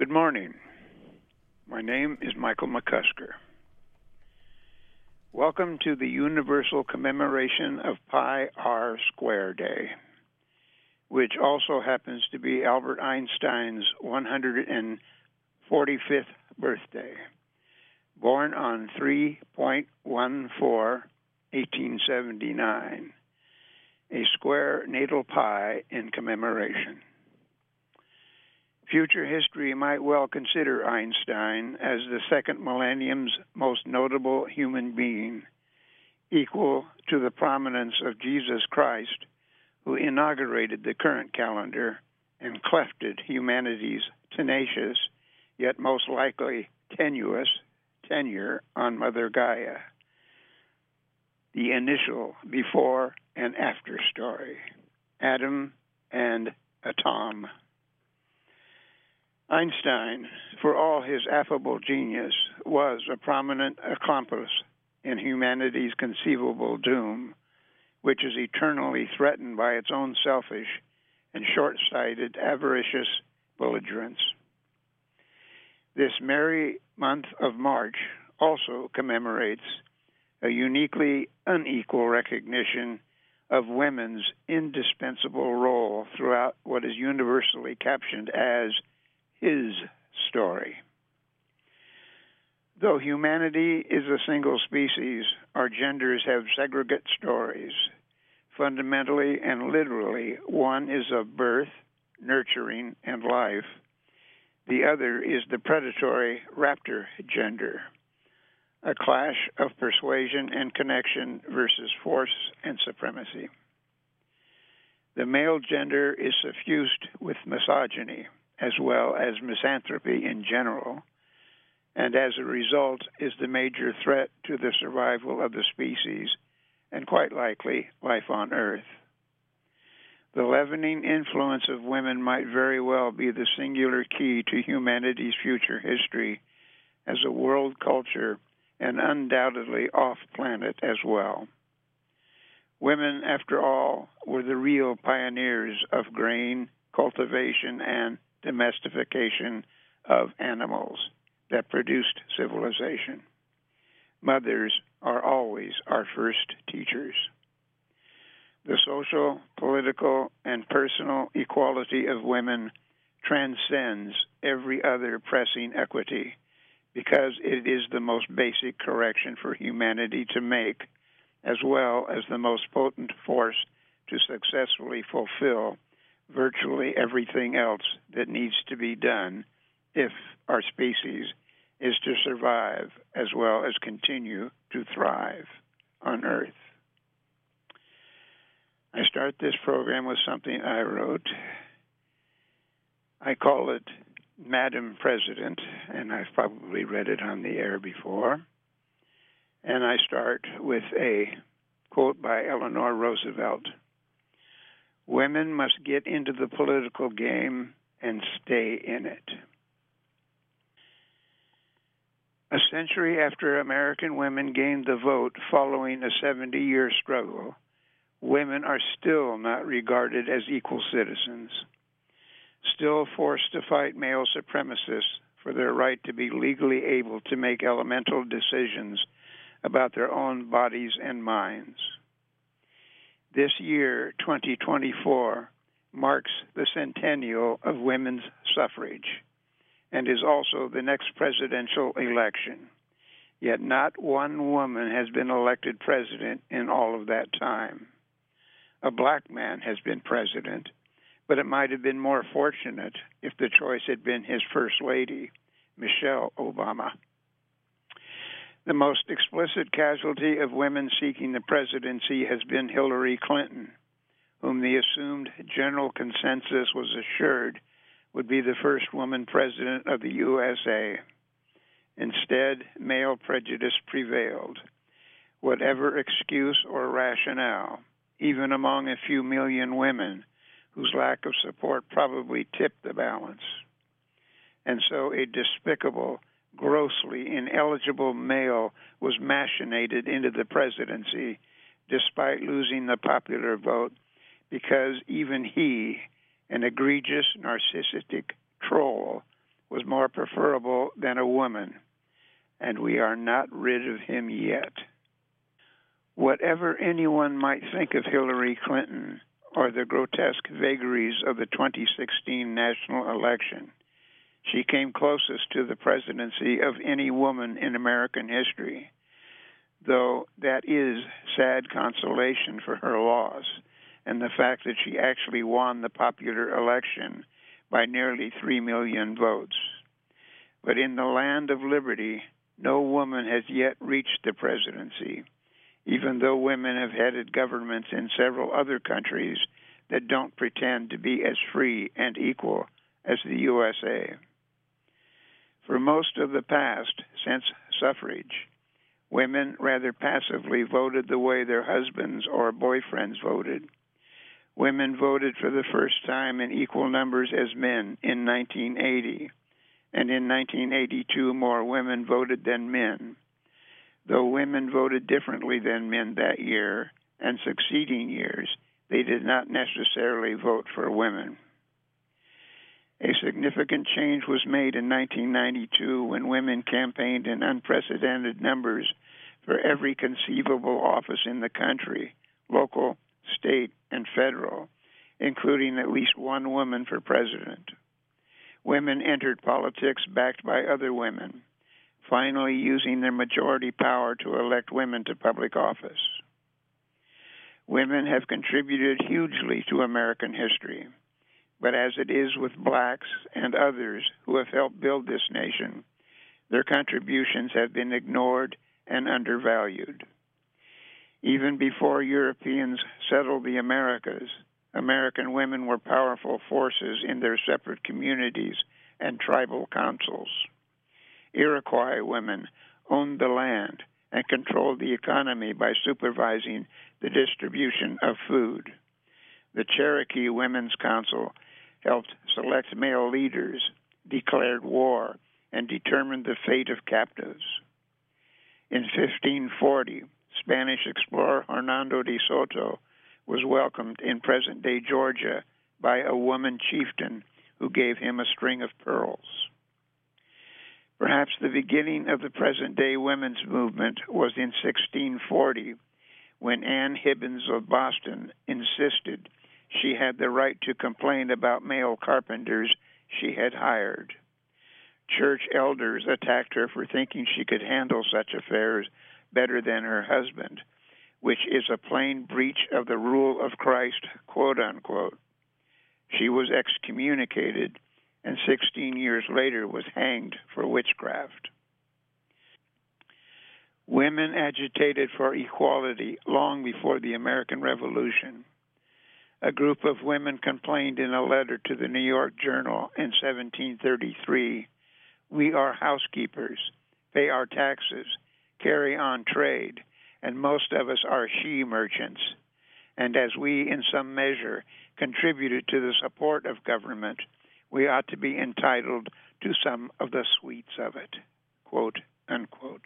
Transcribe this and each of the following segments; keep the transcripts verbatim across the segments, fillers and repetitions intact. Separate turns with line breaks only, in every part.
Good morning. My name is Michael McCusker. Welcome to the Universal Commemoration of Pi R Square Day, which also happens to be Albert Einstein's one hundred forty-fifth birthday, born on three fourteen eighteen seventy-nine, a square natal pi in commemoration. Future history might well consider Einstein as the second millennium's most notable human being, equal to the prominence of Jesus Christ, who inaugurated the current calendar and clefted humanity's tenacious, yet most likely tenuous, tenure on Mother Gaia. The initial before and after story, Adam and Atom. Einstein, for all his affable genius, was a prominent accomplice in humanity's conceivable doom, which is eternally threatened by its own selfish and short-sighted, avaricious belligerence. This merry month of March also commemorates a uniquely unequal recognition of women's indispensable role throughout what is universally captioned as his story. Though humanity is a single species, our genders have segregate stories. Fundamentally and literally, one is of birth, nurturing, and life. The other is the predatory raptor gender, a clash of persuasion and connection versus force and supremacy. The male gender is suffused with misogyny, as well as misanthropy in general, and as a result is the major threat to the survival of the species and quite likely life on Earth. The leavening influence of women might very well be the singular key to humanity's future history as a world culture and undoubtedly off-planet as well. Women, after all, were the real pioneers of grain, cultivation, and domestication of animals that produced civilization. Mothers are always our first teachers. The social, political, and personal equality of women transcends every other pressing equity because it is the most basic correction for humanity to make, as well as the most potent force to successfully fulfill virtually everything else that needs to be done if our species is to survive as well as continue to thrive on Earth. I start this program with something I wrote. I call it Madam President, and I've probably read it on the air before. And I start with a quote by Eleanor Roosevelt. Women must get into the political game and stay in it. A century after American women gained the vote following a seventy-year struggle, women are still not regarded as equal citizens, still forced to fight male supremacists for their right to be legally able to make elemental decisions about their own bodies and minds. This year, twenty twenty-four, marks the centennial of women's suffrage and is also the next presidential election. Yet not one woman has been elected president in all of that time. A black man has been president, but it might have been more fortunate if the choice had been his First Lady, Michelle Obama. The most explicit casualty of women seeking the presidency has been Hillary Clinton, whom the assumed general consensus was assured would be the first woman president of the U S A. Instead, male prejudice prevailed. Whatever excuse or rationale, even among a few million women whose lack of support probably tipped the balance. And so a despicable, grossly ineligible male was machinated into the presidency despite losing the popular vote because even he, an egregious narcissistic troll, was more preferable than a woman, and we are not rid of him yet. Whatever anyone might think of Hillary Clinton or the grotesque vagaries of the twenty sixteen national election, she came closest to the presidency of any woman in American history, though that is sad consolation for her loss and the fact that she actually won the popular election by nearly three million votes. But in the land of liberty, no woman has yet reached the presidency, even though women have headed governments in several other countries that don't pretend to be as free and equal as the U S A. For most of the past, since suffrage, women rather passively voted the way their husbands or boyfriends voted. Women voted for the first time in equal numbers as men in nineteen eighty, and in nineteen eighty-two more women voted than men. Though women voted differently than men that year and succeeding years, they did not necessarily vote for women. A significant change was made in nineteen ninety-two when women campaigned in unprecedented numbers for every conceivable office in the country, local, state, and federal, including at least one woman for president. Women entered politics backed by other women, finally using their majority power to elect women to public office. Women have contributed hugely to American history, but as it is with blacks and others who have helped build this nation, their contributions have been ignored and undervalued. Even before Europeans settled the Americas, American women were powerful forces in their separate communities and tribal councils. Iroquois women owned the land and controlled the economy by supervising the distribution of food. The Cherokee Women's Council helped select male leaders, declared war, and determined the fate of captives. In fifteen forty, Spanish explorer Hernando de Soto was welcomed in present-day Georgia by a woman chieftain who gave him a string of pearls. Perhaps the beginning of the present-day women's movement was in sixteen forty, when Anne Hibbins of Boston insisted she had the right to complain about male carpenters she had hired. Church elders attacked her for thinking she could handle such affairs better than her husband, which is a plain breach of the rule of Christ, quote unquote. She was excommunicated and sixteen years later was hanged for witchcraft. Women agitated for equality long before the American Revolution. A group of women complained in a letter to the New York Journal in seventeen thirty-three, "We are housekeepers, pay our taxes, carry on trade, and most of us are she merchants. And as we, in some measure, contributed to the support of government, we ought to be entitled to some of the sweets of it," quote unquote.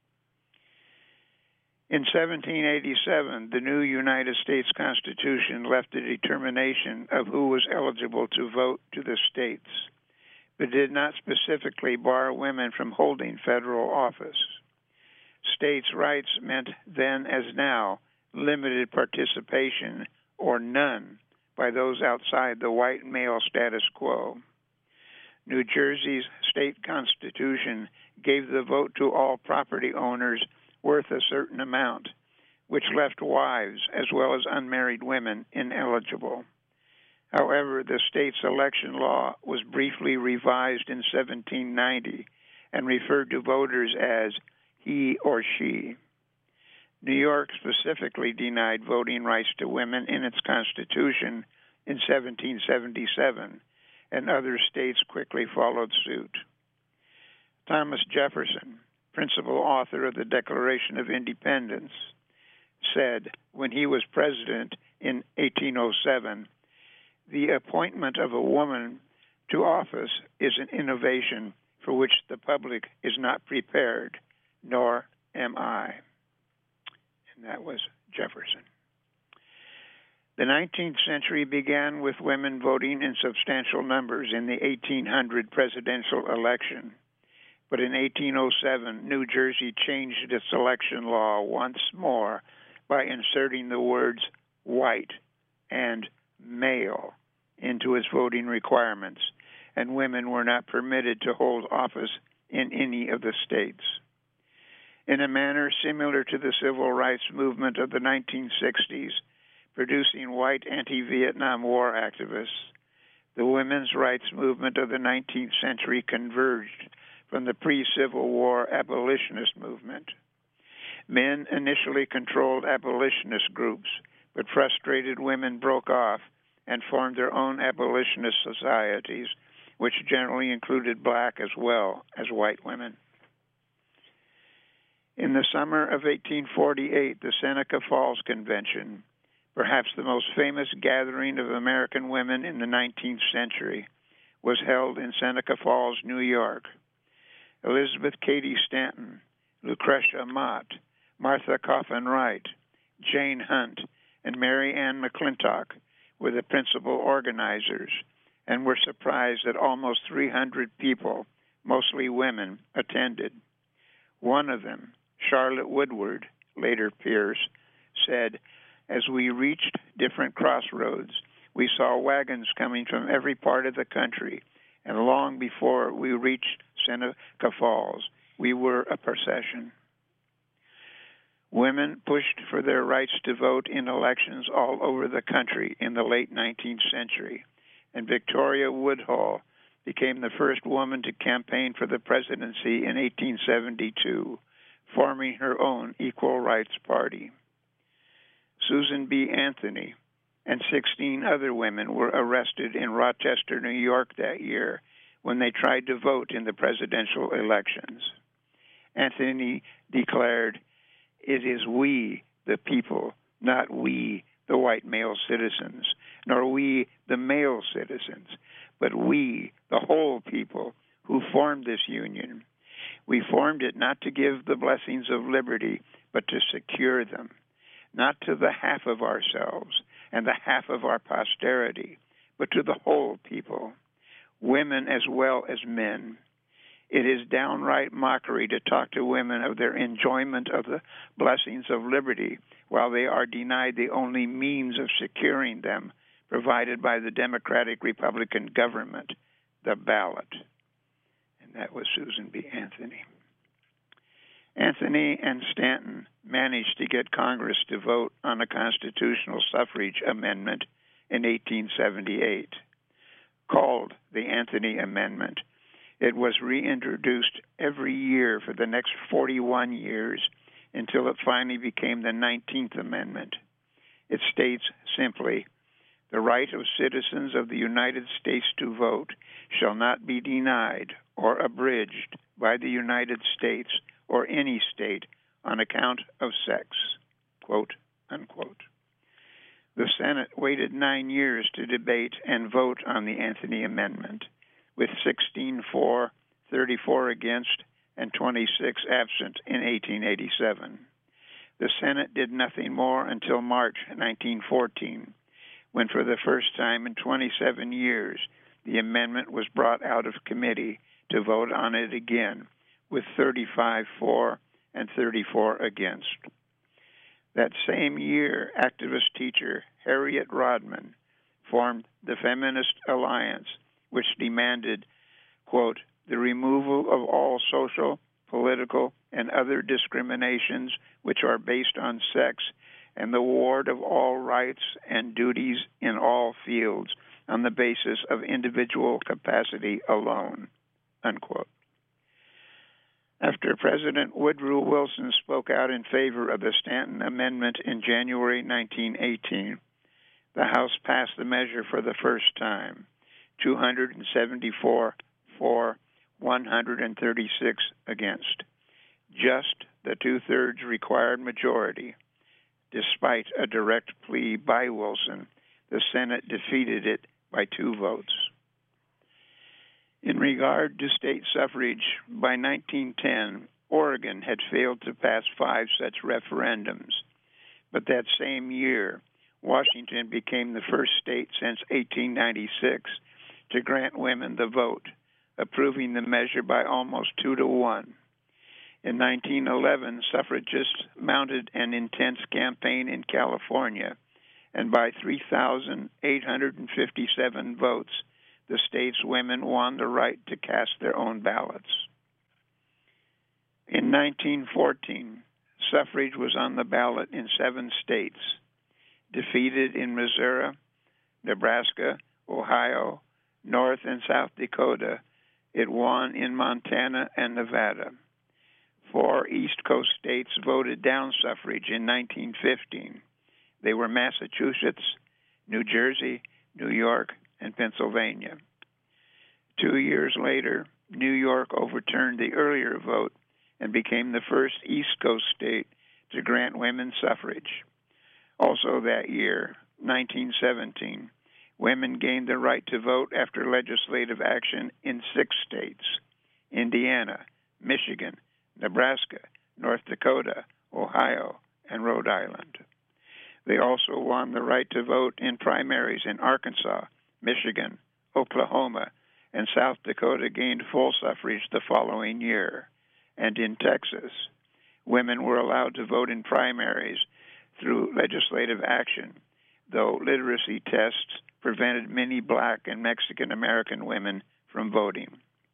In seventeen eighty-seven, the new United States Constitution left the determination of who was eligible to vote to the states, but did not specifically bar women from holding federal office. States' rights meant then as now limited participation or none by those outside the white male status quo. New Jersey's state constitution gave the vote to all property owners worth a certain amount, which left wives as well as unmarried women ineligible. However, the state's election law was briefly revised in seventeen ninety and referred to voters as he or she. New York specifically denied voting rights to women in its constitution in seventeen seventy-seven, and other states quickly followed suit. Thomas Jefferson, principal author of the Declaration of Independence, said when he was president in eighteen oh seven, "The appointment of a woman to office is an innovation for which the public is not prepared, nor am I." And that was Jefferson. The nineteenth century began with women voting in substantial numbers in the eighteen hundred presidential election. But in eighteen oh seven, New Jersey changed its election law once more by inserting the words white and male into its voting requirements, and women were not permitted to hold office in any of the states. In a manner similar to the civil rights movement of the nineteen sixties, producing white anti-Vietnam War activists, the women's rights movement of the nineteenth century converged from the pre-Civil War abolitionist movement. Men initially controlled abolitionist groups, but frustrated women broke off and formed their own abolitionist societies, which generally included black as well as white women. In the summer of eighteen forty-eight, the Seneca Falls Convention, perhaps the most famous gathering of American women in the nineteenth century, was held in Seneca Falls, New York. Elizabeth Cady Stanton, Lucretia Mott, Martha Coffin Wright, Jane Hunt, and Mary Ann McClintock were the principal organizers, and were surprised that almost three hundred people, mostly women, attended. One of them, Charlotte Woodward, later Pierce, said, "As we reached different crossroads, we saw wagons coming from every part of the country, and long before we reached Seneca Falls, we were a procession." Women pushed for their rights to vote in elections all over the country in the late nineteenth century, and Victoria Woodhull became the first woman to campaign for the presidency in eighteen seventy-two, forming her own Equal Rights Party. Susan B. Anthony and sixteen other women were arrested in Rochester, New York that year when they tried to vote in the presidential elections. Anthony declared, "It is we, the people, not we, the white male citizens, nor we, the male citizens, but we, the whole people, who formed this union. We formed it not to give the blessings of liberty, but to secure them, not to the half of ourselves and the half of our posterity, but to the whole people, women as well as men. It is downright mockery to talk to women of their enjoyment of the blessings of liberty while they are denied the only means of securing them provided by the Democratic Republican government, the ballot." And that was Susan B. Anthony. Anthony and Stanton managed to get Congress to vote on a constitutional suffrage amendment in eighteen seventy-eight. Called the Anthony Amendment, it was reintroduced every year for the next forty-one years until it finally became the nineteenth Amendment. It states simply, "The right of citizens of the United States to vote shall not be denied or abridged by the United States or any state on account of sex," quote, unquote. The Senate waited nine years to debate and vote on the Anthony Amendment, with sixteen for, thirty-four against, and twenty-six absent in eighteen eighty-seven. The Senate did nothing more until March nineteen fourteen, when for the first time in twenty-seven years, the amendment was brought out of committee to vote on it again, with thirty-five for and thirty-four against. That same year, activist teacher Harriet Rodman formed the Feminist Alliance, which demanded, quote, "the removal of all social, political, and other discriminations which are based on sex, and the award of all rights and duties in all fields on the basis of individual capacity alone," unquote. After President Woodrow Wilson spoke out in favor of the Stanton Amendment in January nineteen eighteen, the House passed the measure for the first time, two hundred seventy-four for, one hundred thirty-six against, just the two-thirds required majority. Despite a direct plea by Wilson, the Senate defeated it by two votes. In regard to state suffrage, by nineteen ten, Oregon had failed to pass five such referendums. But that same year, Washington became the first state since eighteen ninety-six to grant women the vote, approving the measure by almost two to one. In nineteen eleven, suffragists mounted an intense campaign in California, and by three thousand eight hundred fifty-seven votes, the state's women won the right to cast their own ballots. In nineteen fourteen, suffrage was on the ballot in seven states, defeated in Missouri, Nebraska, Ohio, North and South Dakota. It won in Montana and Nevada. Four East Coast states voted down suffrage in nineteen fifteen. They were Massachusetts, New Jersey, New York, and Pennsylvania. Two years later, New York overturned the earlier vote and became the first East Coast state to grant women suffrage. Also that year, nineteen seventeen, women gained the right to vote after legislative action in six states: Indiana, Michigan, Nebraska, North Dakota, Ohio, and Rhode Island. They also won the right to vote in primaries in Arkansas, Michigan, Oklahoma, and South Dakota gained full suffrage the following year. And in Texas, women were allowed to vote in primaries through legislative action, though literacy tests prevented many black and Mexican American women from voting.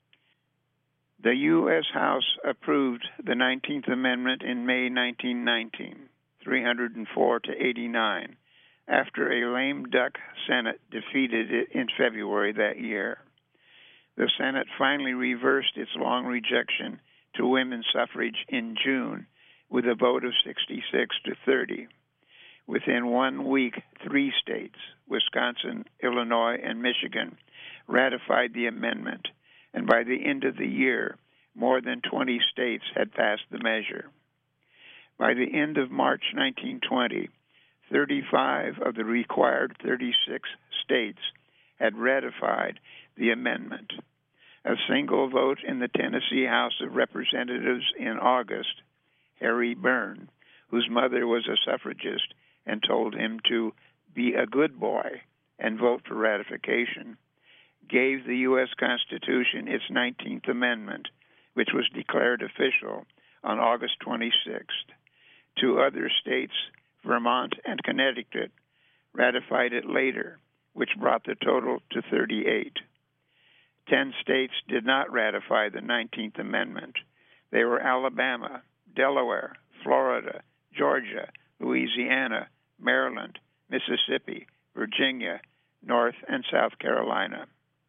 The U S House approved the nineteenth Amendment in May nineteen nineteen, three hundred four to eighty-nine, after a lame duck Senate defeated it in February that year. The Senate finally reversed its long rejection to women's suffrage in June with a vote of sixty-six to thirty. Within one week, three states, Wisconsin, Illinois, and Michigan, ratified the amendment, and by the end of the year, more than twenty states had passed the measure. By the end of March nineteen twenty, thirty-five of the required thirty-six states had ratified the amendment. A single vote in the Tennessee House of Representatives in August, Harry Byrne, whose mother was a suffragist and told him to be a good boy and vote for ratification, gave the U S Constitution its nineteenth Amendment, which was declared official on August twenty-sixth. Two other states, Vermont and Connecticut, ratified it later, which brought the total to thirty-eight. Ten states did not ratify the nineteenth Amendment. They were Alabama, Delaware, Florida, Georgia, Louisiana, Maryland, Mississippi, Virginia, North and South Carolina.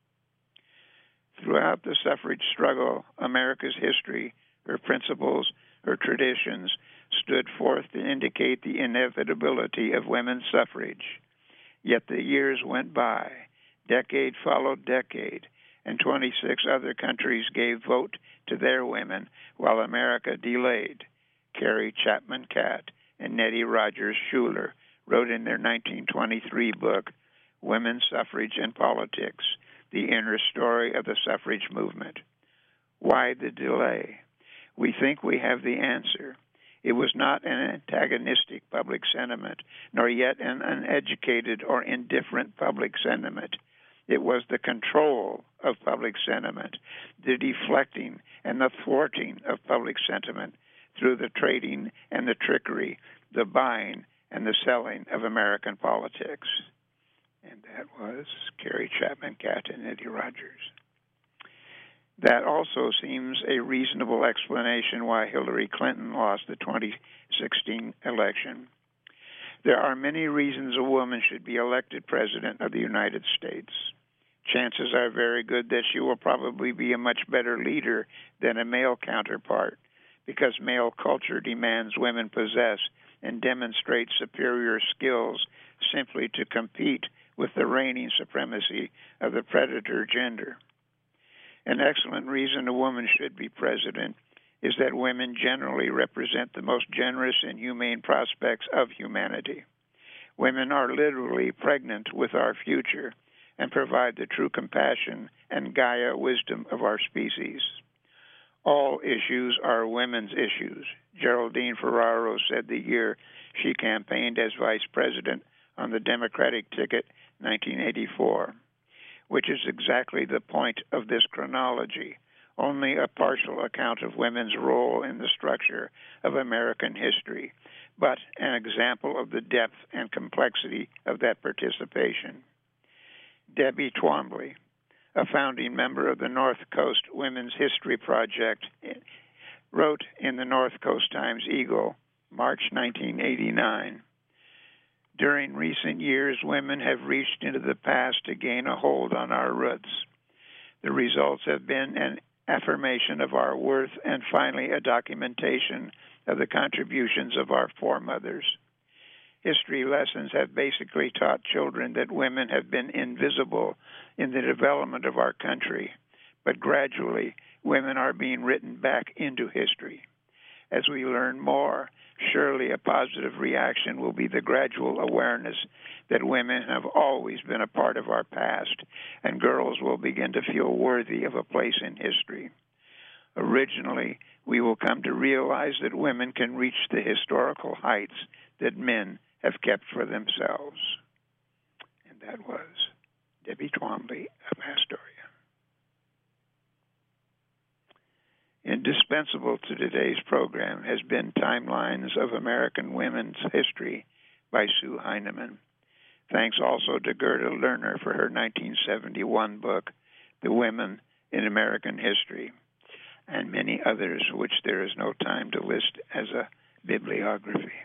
Throughout the suffrage struggle, America's history, her principles, her traditions, stood forth to indicate the inevitability of women's suffrage. Yet the years went by, decade followed decade, and twenty-six other countries gave vote to their women while America delayed. Carrie Chapman Catt and Nettie Rogers Schuler wrote in their nineteen twenty-three book, Women's Suffrage and Politics, the Inner Story of the Suffrage Movement. Why the delay? We think we have the answer. It was not an antagonistic public sentiment, nor yet an uneducated or indifferent public sentiment. It was the control of public sentiment, the deflecting and the thwarting of public sentiment through the trading and the trickery, the buying and the selling of American politics. And that was Carrie Chapman Catt and Nettie Rogers. That also seems a reasonable explanation why Hillary Clinton lost the twenty sixteen election. There are many reasons a woman should be elected President of the United States. Chances are very good that she will probably be a much better leader than a male counterpart, because male culture demands women possess and demonstrate superior skills simply to compete with the reigning supremacy of the predator gender. An excellent reason a woman should be president is that women generally represent the most generous and humane prospects of humanity. Women are literally pregnant with our future and provide the true compassion and Gaia wisdom of our species. All issues are women's issues, Geraldine Ferraro said the year she campaigned as vice president on the Democratic ticket, nineteen eighty-four, which is exactly the point of this chronology, only a partial account of women's role in the structure of American history, but an example of the depth and complexity of that participation. Debbie Twombly, a founding member of the North Coast Women's History Project, wrote in the North Coast Times-Eagle, March nineteen eighty-nine, "During recent years, women have reached into the past to gain a hold on our roots. The results have been an affirmation of our worth and finally a documentation of the contributions of our foremothers. History lessons have basically taught children that women have been invisible in the development of our country, but gradually women are being written back into history. As we learn more, surely a positive reaction will be the gradual awareness that women have always been a part of our past, and girls will begin to feel worthy of a place in history. Originally, we will come to realize that women can reach the historical heights that men have kept for themselves." And that was Debbie Twombly of Astoria. Indispensable to today's program has been Timelines of American Women's History by Sue Heinemann. Thanks also to Gerda Lerner for her nineteen seventy-one book, The Women in American History, and many others which there is no time to list as a bibliography.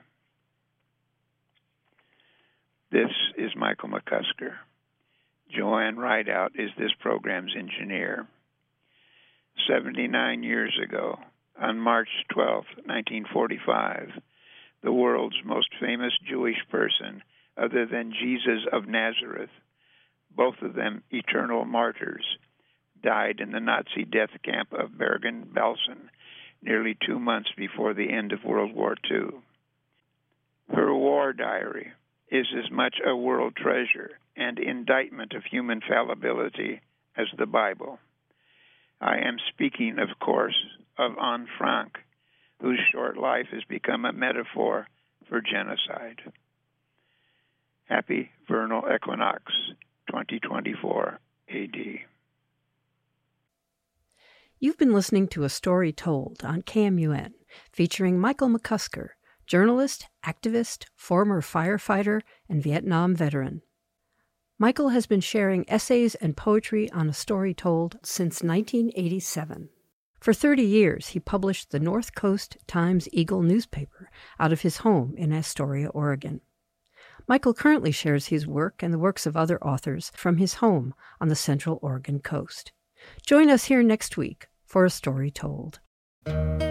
This is Michael McCusker. Joanne Rideout is this program's engineer. seventy-nine years ago, on March twelfth, nineteen forty-five, the world's most famous Jewish person, other than Jesus of Nazareth, both of them eternal martyrs, died in the Nazi death camp of Bergen-Belsen nearly two months before the end of World War Two. Her war diary is as much a world treasure and indictment of human fallibility as the Bible. I am speaking, of course, of Anne Frank, whose short life has become a metaphor for genocide. Happy Vernal Equinox, twenty twenty-four A D.
You've been listening to A Story Told on K M U N, featuring Michael McCusker, journalist, activist, former firefighter, and Vietnam veteran. Michael has been sharing essays and poetry on A Story Told since nineteen eighty-seven. For thirty years, he published the North Coast Times-Eagle newspaper out of his home in Astoria, Oregon. Michael currently shares his work and the works of other authors from his home on the Central Oregon coast. Join us here next week for A Story Told.